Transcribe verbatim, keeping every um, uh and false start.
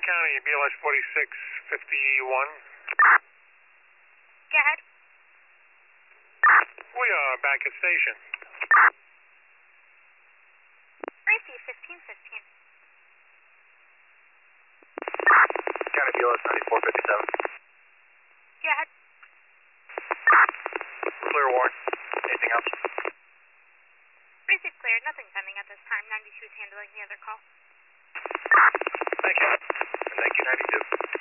County, B L S forty-six fifty-one. Go ahead. We are back at station. Tracy, fifteen fifteen. County B L S ninety-four fifty-seven. Go ahead. Clear, Warren. Anything else? Tracy's clear. Nothing pending at this time. ninety-two is handling the other call. Thank you. And thank you, ninety-two.